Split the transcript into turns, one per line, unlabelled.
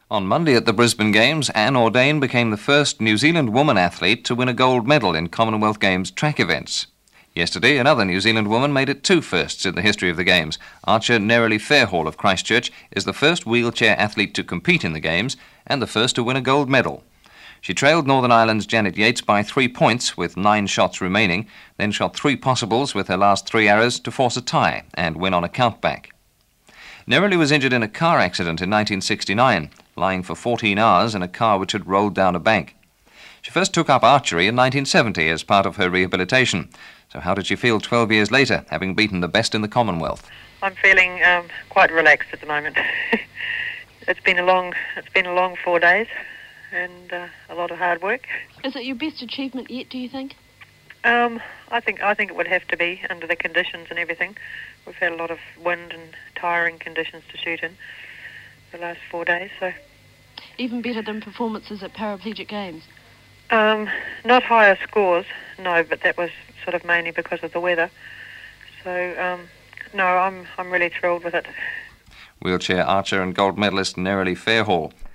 On Monday at the Brisbane Games, Anne Ordain became the first New Zealand woman athlete to win a gold medal in Commonwealth Games track events. Yesterday, another New Zealand woman made it two firsts in the history of the Games. Archer Nerily Fairhall of Christchurch is the first wheelchair athlete to compete in the Games and the first to win a gold medal. She trailed Northern Ireland's Janet Yates by 3 points with 9 shots remaining, then shot 3 possibles with her last 3 arrows to force a tie and win on a countback. Nerily was injured in a car accident in 1969, lying for 14 hours in a car which had rolled down a bank. She first took up archery in 1970 as part of her rehabilitation. So how did she feel 12 years later, having beaten the best in the Commonwealth?
I'm feeling quite relaxed at the moment. It's been a long 4 days and a lot of hard work.
Is it your best achievement yet, do you think?
I think it would have to be under the conditions and everything. We've had a lot of wind and tiring conditions to shoot in the last 4 days, so.
Even better than performances at Paraplegic Games?
Not higher scores, no, but that was sort of mainly because of the weather. So, no, I'm really thrilled with it.
Wheelchair archer and gold medalist Nerily Fairhall.